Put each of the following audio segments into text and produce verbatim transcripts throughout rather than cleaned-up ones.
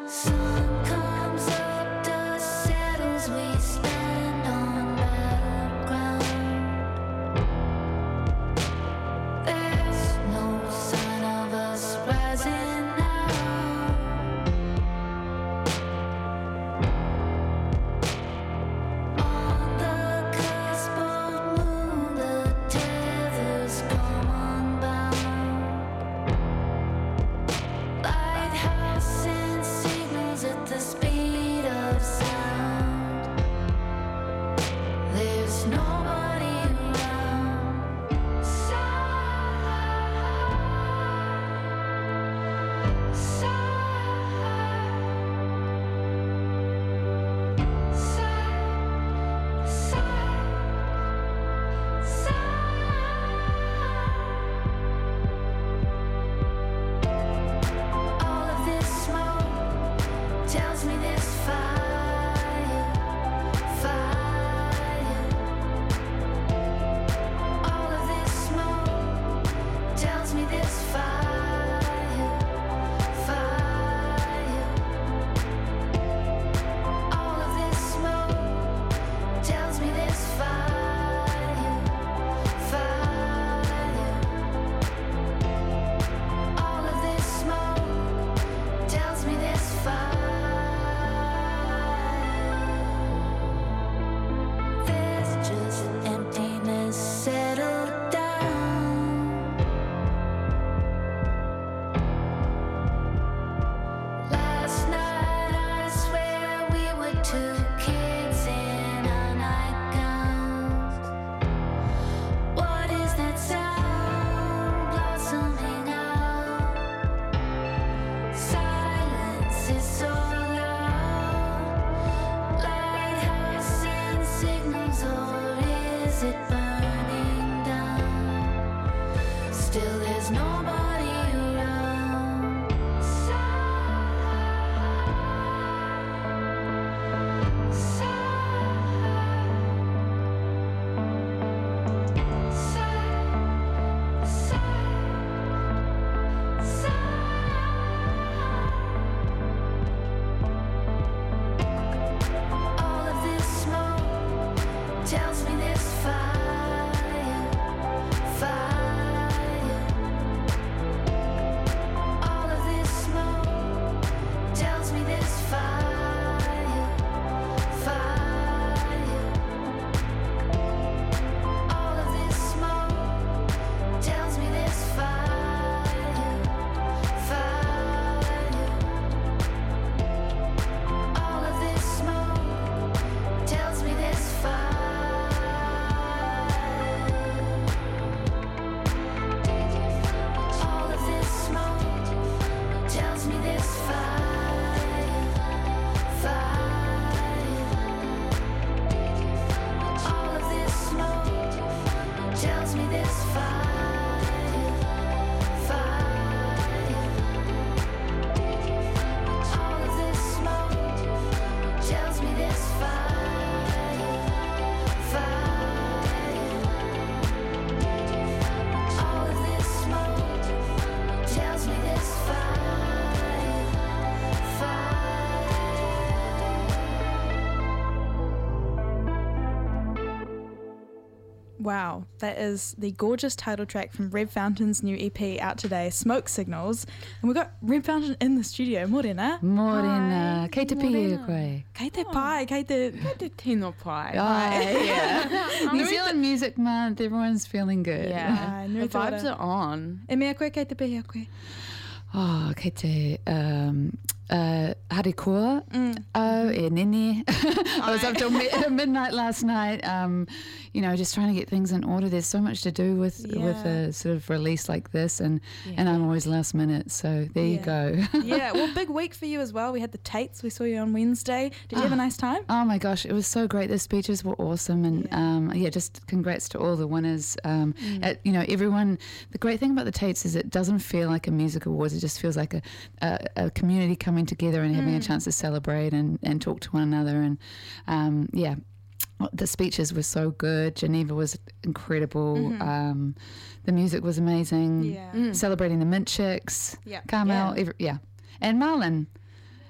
Wow, that is the gorgeous title track from Red Fountain's new E P out today, Smoke Signals. And we've got Red Fountain in the studio. Morena. Morena. Kei te pia koe. Kei te pai, kei te... Kei te tino pai. Oh, yeah. New Zealand Music Month, everyone's feeling good. Yeah, the vibes are on. E mea koe, kei te pia koe. Oh, kei te... Um, Uh, Harikoa, mm. oh, e nene. I was up till mi- midnight last night, um, you know, just trying to get things in order. There's so much to do with yeah. with a sort of release like this, and, yeah. and I'm always last minute, so there yeah. you go. Yeah, well, big week for you as well. We had the Tates, we saw you on Wednesday. Did you oh, have a nice time? Oh my gosh, it was so great. The speeches were awesome, and yeah, um, yeah just congrats to all the winners. Um, mm. at, you know, everyone, the great thing about the Tates is it doesn't feel like a music awards, it just feels like a, a, a community coming together and having mm. a chance to celebrate and, and talk to one another. And um, yeah, the speeches were so good. Geneva was incredible. Mm-hmm. Um, the music was amazing. Yeah. Mm. Celebrating the Mint Chicks. Yeah. Carmel. Yeah. Every, yeah. And Marlon.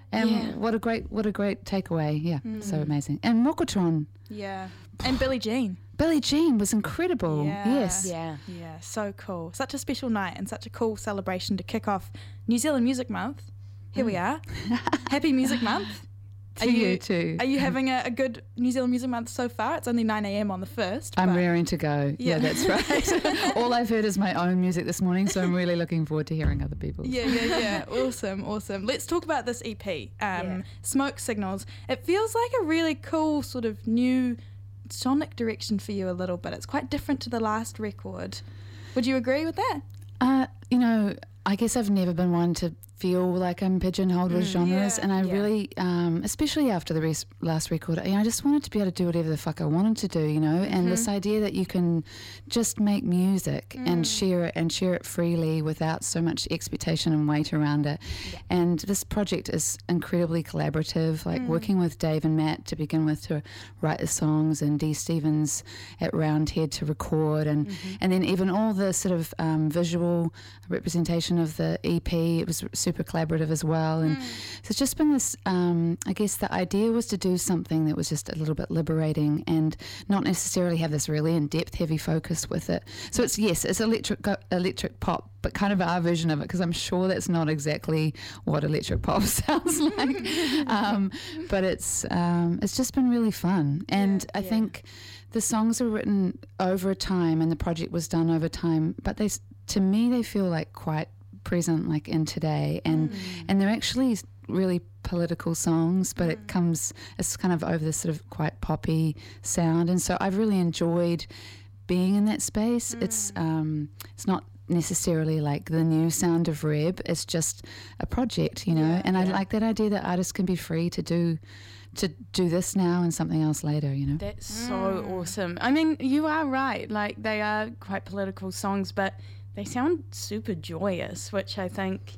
And Yeah. what a great, what a great takeaway. Yeah, Mm. so amazing. And Mokotron, Yeah. And Billie Jean. Billie Jean was incredible. Yeah. Yes. Yeah. Yeah, so cool. Such a special night and such a cool celebration to kick off New Zealand Music Month. Here we are. Happy Music Month. To you, too. Are you having a, a good New Zealand Music Month so far? It's only nine a.m. on the first. I'm but- raring to go. Yeah, Yeah. that's right. All I've heard is my own music this morning, so I'm really looking forward to hearing other people's. Yeah, yeah, yeah. Awesome, awesome. Let's talk about this E P, um, Yeah. Smoke Signals. It feels like a really cool sort of new sonic direction for you a little bit. It's quite different to the last record. Would you agree with that? Uh, you know, I guess I've never been one to feel like I'm pigeonholed with Mm, genres, yeah, and I yeah. really, um, especially after the res- last record, you know, I just wanted to be able to do whatever the fuck I wanted to do, you know, and this idea that you can just make music and share it and share it freely without so much expectation and weight around it. And this project is incredibly collaborative, like working with Dave and Matt to begin with to write the songs, and Dee Stevens at Roundhead to record, and and then even all the sort of um, visual representation of the E P. It was super collaborative as well, and so it's just been this. Um, I guess the idea was to do something that was just a little bit liberating and not necessarily have this really in-depth, heavy focus with it. So it's yes, it's electric go- electric pop, but kind of our version of it, because I'm sure that's not exactly what electric pop sounds like. um, but it's um, it's just been really fun, and I yeah. think the songs are written over time, and the project was done over time. But they, s- to me, they feel like quite present, like in today, and and they're actually really political songs, but it comes it's kind of over this sort of quite poppy sound, and so I've really enjoyed being in that space. It's um, it's not necessarily like the new sound of Reb. It's just a project, you know. Yeah, and I yeah. like that idea that artists can be free to do to do this now and something else later, you know. That's so awesome. I mean, you are right. Like, they are quite political songs, but they sound super joyous, which I think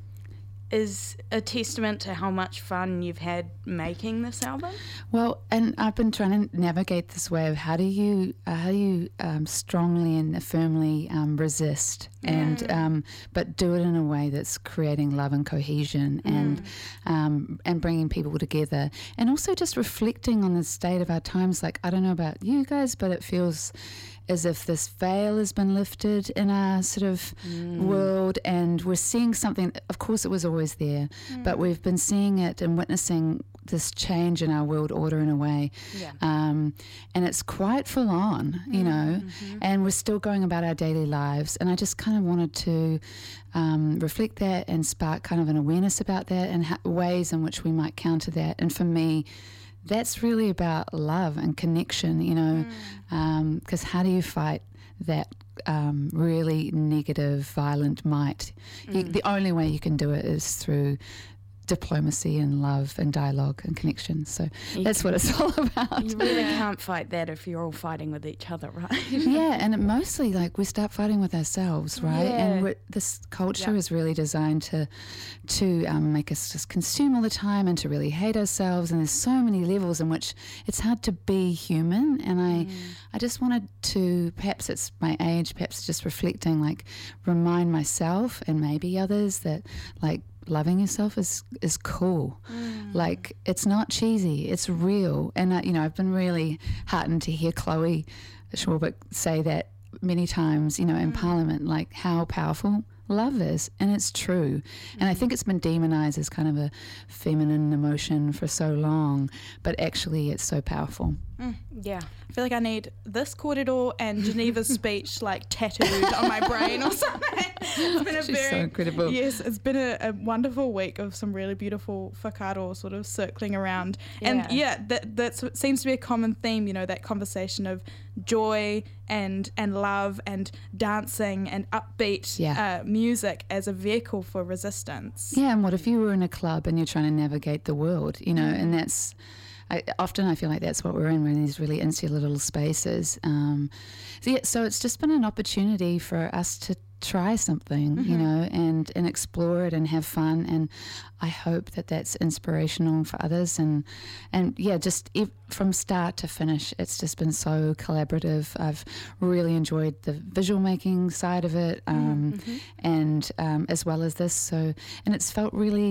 is a testament to how much fun you've had making this album. Well, and I've been trying to navigate this way of how do you uh, how do you um, strongly and firmly um, resist, and um, but do it in a way that's creating love and cohesion, and um, and bringing people together, and also just reflecting on the state of our times. Like, I don't know about you guys, but it feels as if this veil has been lifted in our sort of world, and we're seeing something. Of course, it was always there, but we've been seeing it and witnessing this change in our world order in a way. Yeah. Um, and it's quite full on, you know, and we're still going about our daily lives. And I just kind of wanted to um, reflect that and spark kind of an awareness about that, and ha- ways in which we might counter that. And for me, that's really about love and connection, you know, because how do you fight that um, really negative, violent might? You, the only way you can do it is through diplomacy and love and dialogue and connection. So You that's what it's all about. You really can't fight that if you're all fighting with each other, right? Yeah, and it mostly, like, we start fighting with ourselves, right? Yeah. And we're, this culture Yeah. is really designed to to um, make us just consume all the time and to really hate ourselves. And there's so many levels in which it's hard to be human. And I, Mm. I just wanted to, perhaps it's my age, perhaps just reflecting, like, remind myself and maybe others that, like, loving yourself is is cool. Like, it's not cheesy, it's real. And uh, you know, I've been really heartened to hear Chloe Schwarbeck say that many times, you know, in Parliament, like how powerful love is, and it's true. And I think it's been demonized as kind of a feminine emotion for so long, but actually it's so powerful. Yeah. I feel like I need this corridor and Geneva's speech like tattooed on my brain or something. It's been a She's very so incredible. Yes, it's been a, a wonderful week of some really beautiful whakaaro sort of circling around. And Yeah. yeah, that that's what seems to be a common theme, you know, that conversation of joy and and love and dancing and upbeat Yeah. uh, music as a vehicle for resistance. Yeah, and what if you were in a club and you're trying to navigate the world, you know, and that's, I, often I feel like that's what we're in, we're in these really insular little spaces. Um, so, yeah, so it's just been an opportunity for us to try something, you know, and, and explore it and have fun. And I hope that that's inspirational for others. And, and yeah, just if, from start to finish, it's just been so collaborative. I've really enjoyed the visual making side of it, um, and um, as well as this. So, and it's felt really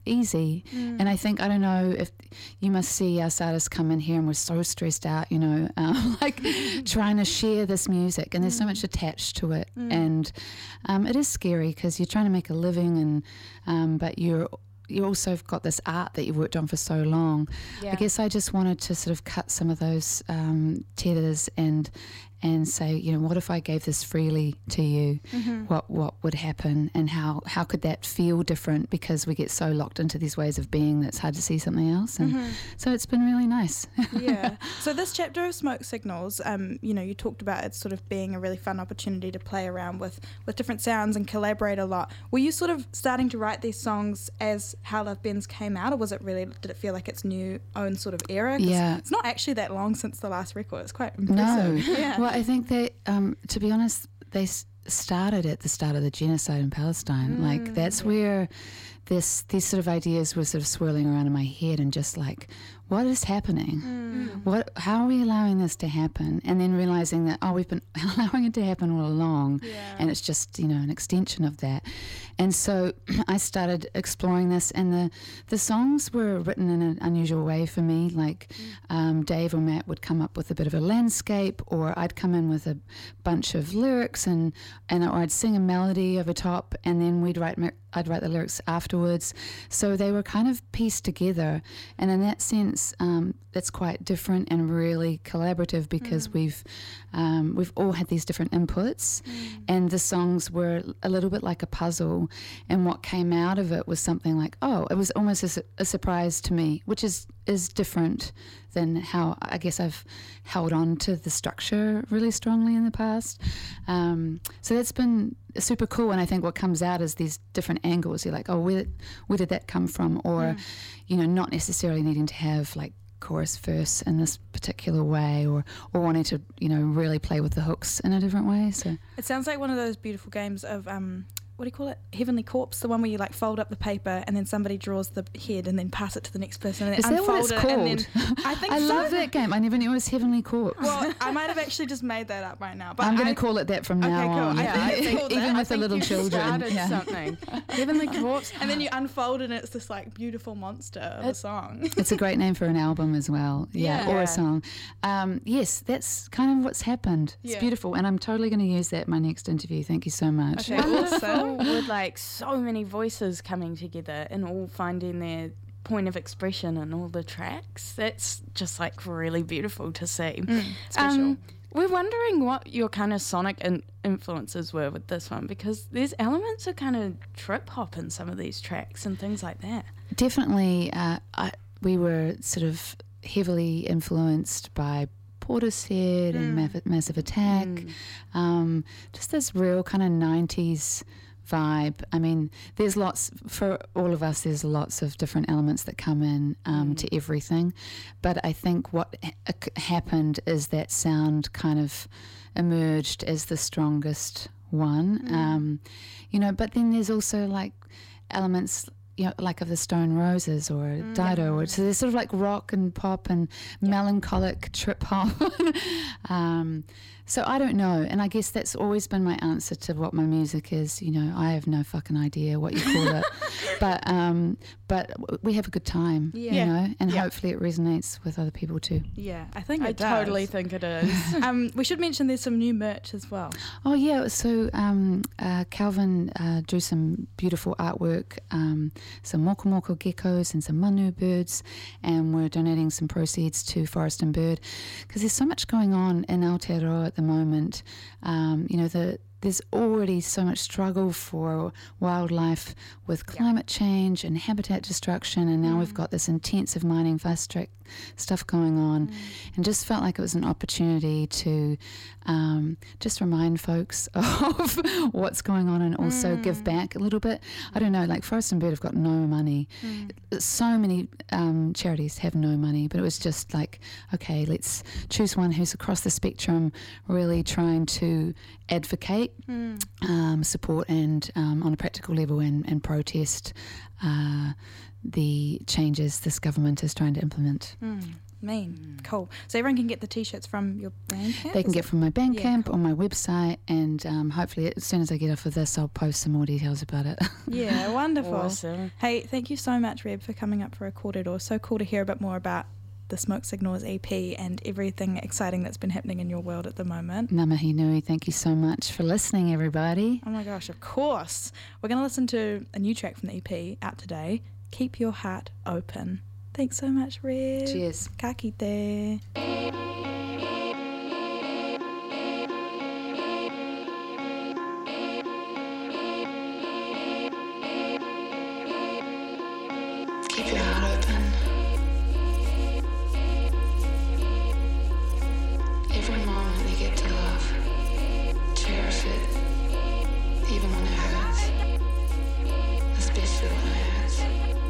easy. Mm. And I think, I don't know if you must see us artists come in here and we're so stressed out, you know, um, like trying to share this music, and there's so much attached to it. Mm. And um, it is scary because you're trying to make a living, and um, but you're you also have got this art that you've worked on for so long. Yeah. I guess I just wanted to sort of cut some of those um, tethers and and say, you know, what if I gave this freely to you? Mm-hmm. What what would happen, and how how could that feel different? Because we get so locked into these ways of being that it's hard to see something else. And Mm-hmm. so it's been really nice. Yeah. So this chapter of Smoke Signals, um, you know, you talked about it sort of being a really fun opportunity to play around with, with different sounds and collaborate a lot. Were you sort of starting to write these songs as How Love Bends came out, or was it really, did it feel like its new own sort of era? 'Cause Yeah. it's not actually that long since the last record. It's quite No. impressive. Yeah. Well, I think that, um, to be honest, they s- started at the start of the genocide in Palestine. Mm, like, that's yeah. where this these sort of ideas were sort of swirling around in my head, and just like, what is happening? Mm. What? How are we allowing this to happen? And then realizing that, oh, we've been allowing it to happen all along, Yeah. and it's just, you know, an extension of that. And so I started exploring this, and the the songs were written in an unusual way for me. Like um, Dave or Matt would come up with a bit of a landscape, or I'd come in with a bunch of lyrics, and and or I'd sing a melody over top, and then we'd write mer- I'd write the lyrics afterwards. So they were kind of pieced together, and in that sense, um, that's quite different and really collaborative, because Mm. we've um, we've all had these different inputs, Mm. and the songs were a little bit like a puzzle. And what came out of it was something like, oh, it was almost a, su- a surprise to me, which is is different than how I guess I've held on to the structure really strongly in the past. Um, so that's been super cool. And I think what comes out is these different angles. You're like, oh, where where did that come from? Or, Mm. you know, not necessarily needing to have like chorus verse in this particular way, or or wanting to, you know, really play with the hooks in a different way. So It sounds like one of those beautiful games of um, what do you call it? Heavenly Corpse, the one where you like fold up the paper and then somebody draws the head and then pass it to the next person and then is that unfold what it's it. called? And then, I think I so. love that game. I never knew it was Heavenly Corpse. Well, I might have actually just made that up right now. But I'm going I- to call it that from Okay, now cool. on. I Yeah, think it's called even that. I with the think little you children. started Yeah. something. Heavenly Corpse. And then you unfold and it's this like beautiful monster of a It- song. It's a great name for an album as well. Yeah, Yeah. or a song. Um, yes, that's kind of what's happened. It's Yeah. beautiful, and I'm totally going to use that in my next interview. Thank you so much. Okay. Wonderful. Awesome. With like so many voices coming together and all finding their point of expression in all the tracks. That's just like really beautiful to see. Mm, special. Um, we're wondering what your kind of sonic in- influences were with this one, because there's elements of kind of trip hop in some of these tracks and things like that. Definitely, uh, I, we were sort of heavily influenced by Portishead and Mm. Massive, Massive Attack. Mm. Um, just this real kind of nineties vibe. I mean, there's lots, for all of us, there's lots of different elements that come in um, Mm. to everything. But I think what ha- happened is that sound kind of emerged as the strongest one. Mm. Um, you know, but then there's also like elements, you know, like of the Stone Roses or Mm. Dido. Or, so there's sort of like rock and pop and melancholic trip hop. um, so I don't know. And I guess that's always been my answer to what my music is. You know, I have no fucking idea what you call it. But um, but w- we have a good time, Yeah. you know, and Yeah. hopefully it resonates with other people too. Yeah, I think I it does. totally think it is. Um, we should mention there's some new merch as well. Oh yeah, so um, uh, Calvin uh, drew some beautiful artwork, um, some moko moko geckos and some manu birds, and we're donating some proceeds to Forest and Bird, because there's so much going on in Aotearoa at the moment. Um, you know, the there's already so much struggle for wildlife with climate change and habitat destruction, and now we've got this intensive mining fast track stuff going on, and just felt like it was an opportunity to um, just remind folks of what's going on and also Mm. give back a little bit. I don't know, like Forest and Bird have got no money. Mm. So many um, charities have no money, but it was just like, okay, let's choose one who's across the spectrum, really trying to advocate, Mm. um, support, and um, on a practical level, and, and protest uh, the changes this government is trying to implement. Mm. Mean. Mm. Cool. So everyone can get the t-shirts from your Bandcamp? They can Is get it- from my Bandcamp Yeah, cool. on my website, and um, hopefully as soon as I get off of this, I'll post some more details about it. Yeah, wonderful. Awesome. Hey, thank you so much, Reb, for coming up for a Kōrero. So cool to hear a bit more about the Smoke Signals E P and everything exciting that's been happening in your world at the moment. Ngā mihi nui, thank you so much for listening, everybody. Oh my gosh, of course. We're going to listen to a new track from the E P out today, Keep Your Heart Open. Thanks so much, Reb. Cheers. Ka kite. Keep your heart open. Every moment you get to love, cherish it, even when it hurts, especially when it hurts.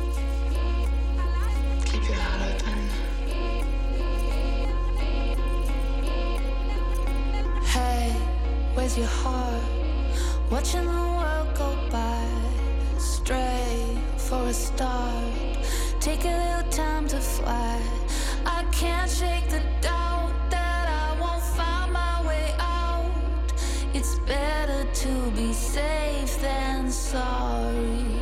Keep your heart open. Hey, where's your heart? Watching the world go by, stray for a start. Take a little time to fly. I can't shake the doubt that I won't find my way out. It's better to be safe than sorry.